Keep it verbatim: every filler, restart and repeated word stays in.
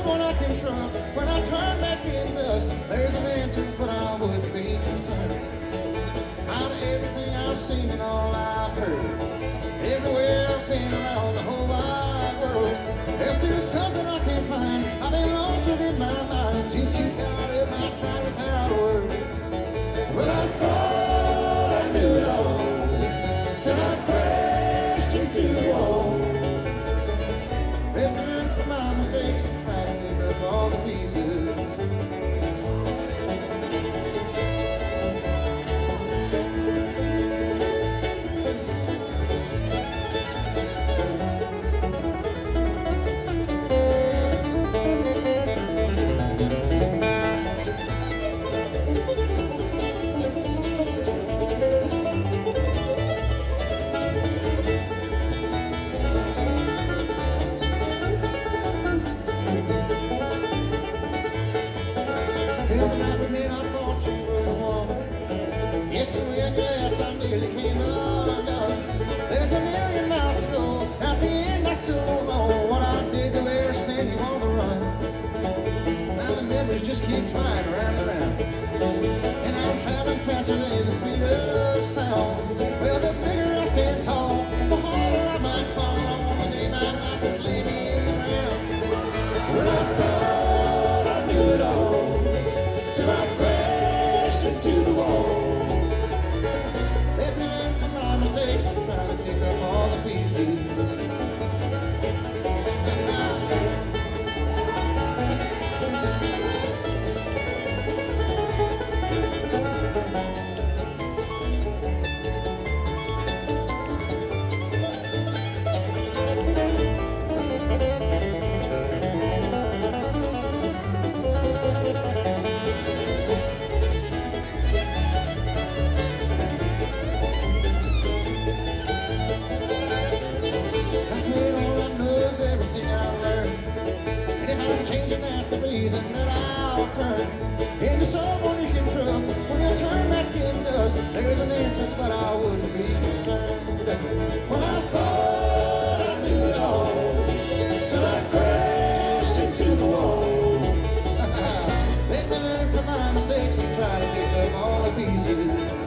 someone I can trust. When I turn back in dust, there's an answer, but I wouldn't be concerned. Out of everything I've seen and all I've heard, everywhere I've been around the whole wide world, there's still something I can't find. I've been lost within my mind since you fell out of my sight without a word. Well, I thought I knew it all till I crashed into the wall. Let me learn from my mistakes and try to pick up all the pieces. The night we met, I thought you were the one. Yes, and when you left, I nearly came undone. There's a million miles to go. At the end, I still don't know what I did to ever send you on the run. Now the memories just keep flying around and around, and I'm traveling faster than the speed of sound. Well, the bigger I stand tall, the harder I might fall on the day my vices lay me in the ground. Well, I thought I knew it all till I crashed into the wall. Let me learn from my mistakes and try to pick up all the pieces. I said all I know is everything I've learned, and if I'm changing, that's the reason that I'll turn into someone you can trust. When you turn back in dust, there's an answer, but I wouldn't be concerned. Well, I thought I knew it all till I crashed into the wall. Let me learn from my mistakes and try to pick up all the pieces.